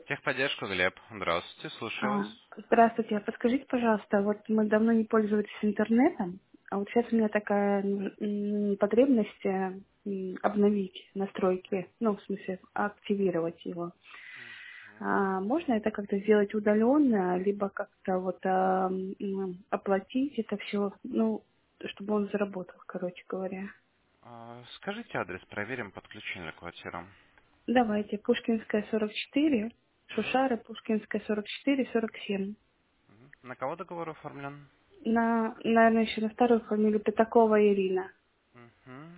Техподдержка, Глеб. Здравствуйте, слушаю А, вас. Здравствуйте, а подскажите, пожалуйста, вот мы давно не пользовались интернетом, а вот сейчас у меня такая потребность обновить настройки, ну, в смысле, активировать его. Можно это как-то сделать удаленно, либо как-то вот оплатить это все, ну, чтобы он заработал, короче говоря. Скажите адрес, проверим подключение к квартирам. Давайте, Пушкинская, 44, Мгм. Шушара, Пушкинская, 44, 47. На кого договор оформлен? Наверное, еще на вторую фамилию Пятакова Ирина. Мгм.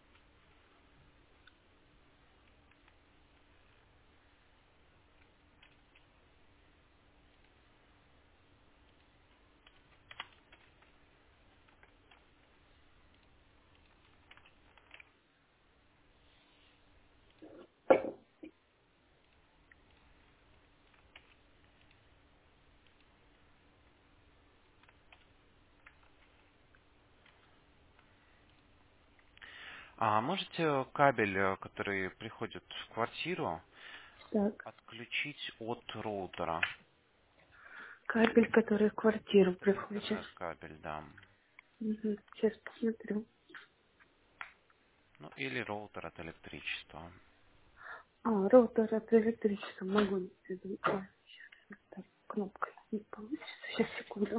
А можете кабель, который приходит в квартиру, Так. отключить от роутера? Кабель, который в квартиру Это приходит. интернет-кабель, да. Мгм. Сейчас посмотрю. Ну, или роутер от электричества. Роутер от электричества могу не найти. Так, кнопка не получится. Сейчас, секунду.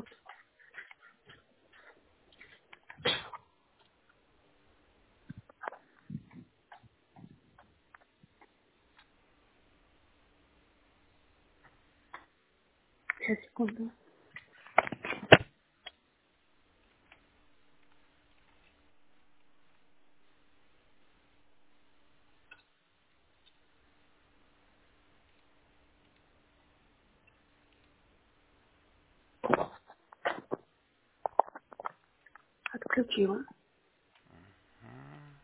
Сейчас, секунду. Отключила. М.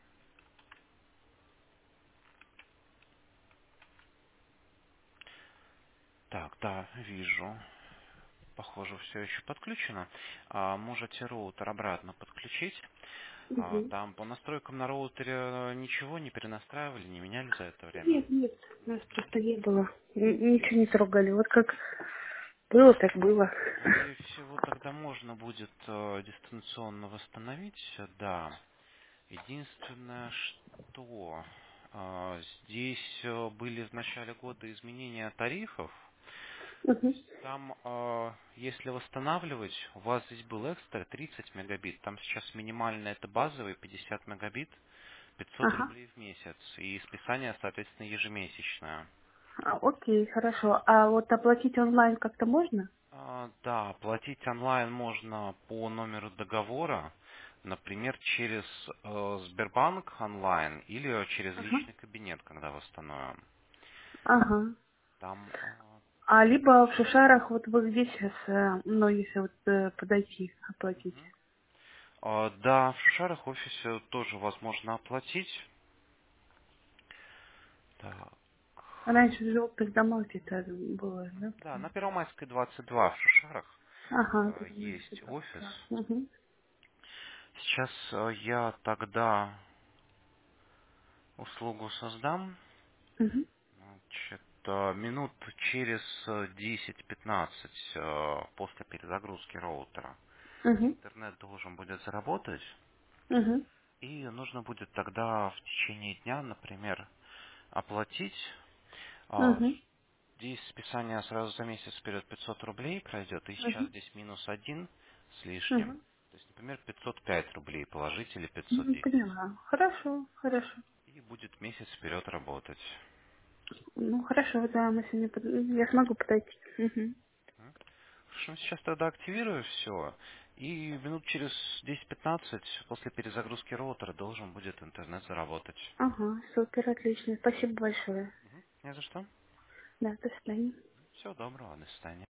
Так, да, вижу. Похоже, все еще подключено. Можете роутер обратно подключить. Мгм. Там по настройкам на роутере ничего не перенастраивали, не меняли за это время. Нет, нет, нас просто не было. Ничего не трогали. Вот как было, так было. Скорее всего, тогда можно будет дистанционно восстановить, да. Единственное, что здесь были в начале года изменения тарифов. То Мгм. есть там, если восстанавливать, у вас здесь был экстра 30 мегабит, там сейчас минимально это базовый 50 мегабит, 500 Ага. рублей в месяц, и списание, соответственно, ежемесячное. Окей, хорошо. А вот оплатить онлайн как-то можно? Да, оплатить онлайн можно по номеру договора, например, через Сбербанк онлайн или через Ага. личный кабинет, когда восстановим. Ага. Там, Либо в Шушарах, вот вы где сейчас, ну, если вот подойти, оплатить. мгм. Да, в Шушарах офисе тоже возможно оплатить. Так. Раньше в желтых домах где-то было, да? Да, на Первомайской 22 в Шушарах Ага, тут у нас есть что-то офис. так. Угу. Сейчас я тогда услугу создам. Угу. Значит, минут через 10-15 после перезагрузки роутера Угу. интернет должен будет заработать. Угу. И нужно будет тогда в течение дня, например, оплатить. А, Угу. Здесь списание сразу за месяц вперед 500 рублей пройдет, и сейчас Угу. здесь минус один с лишним. Угу. То есть, например, 505 рублей положить или 510. Поняла. Хорошо, хорошо. И будет месяц вперед работать. Ну, хорошо, да, мы сегодня я смогу подойти. Угу. М? Хорошо, сейчас тогда активирую все. И минут через 10-15 после перезагрузки роутера должен будет интернет заработать. Ага, супер, отлично. Спасибо большое. Не за что. Да, до свидания. Всего доброго, до свидания.